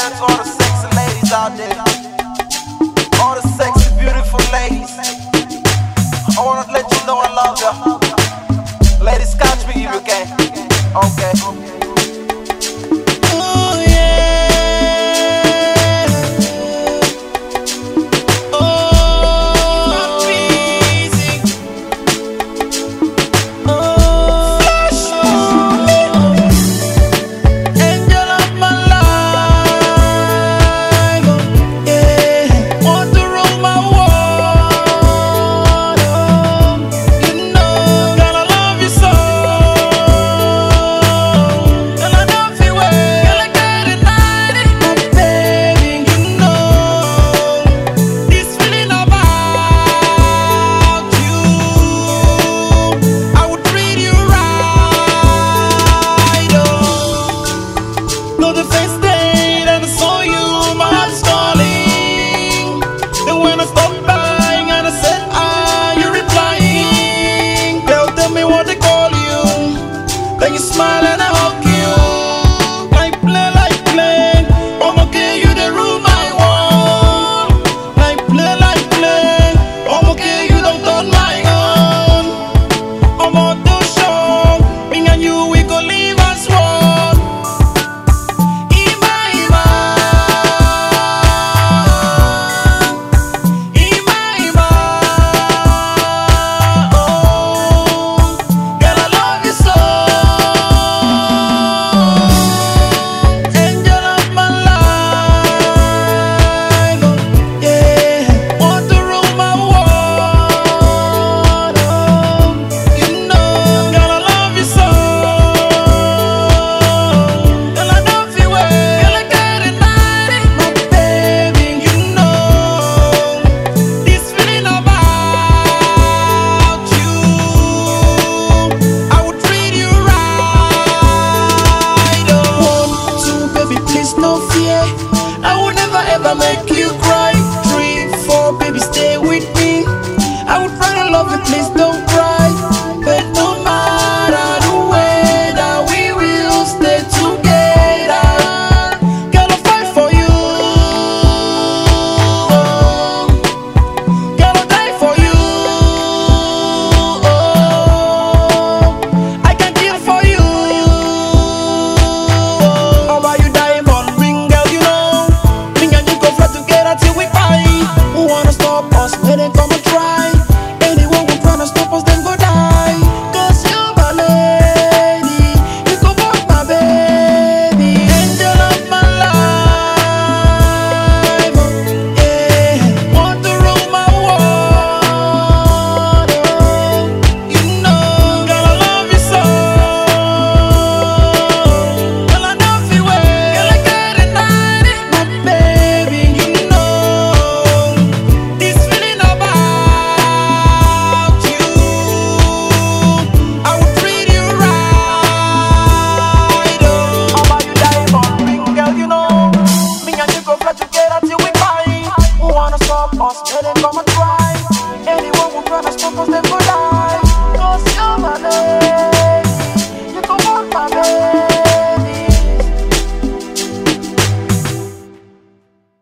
dedicated to all the sexy ladies out there. All the sexy, beautiful ladies. I wanna let you know I love you. Ladies, catch me if you can. Okay. Then you smile and I hug you. Like play. I'm okay, you the room I want. Like play. I'm okay, you don't turn my own. I'm on the show. Me and you, we go live as one. Ima. Oh, girl, I love you so. Make you cry. 3, 4, baby, stay with me. I would rather love you, please don't cry. But no matter the weather, we will stay together. Girl, I'll fight for you. Girl, I'll die for you. I can kill for you. I'll buy you diamond ring, girl, you know. Till we fight, who wanna stop us? Let them come and try. Anyone who tryna stop us, then go die. Cause you're my lady, you go back my baby. Angel of my life, yeah. Want to rule my world, you know. Girl, I love you so. Girl, I love you well. Girl, I got it, my baby. Let them come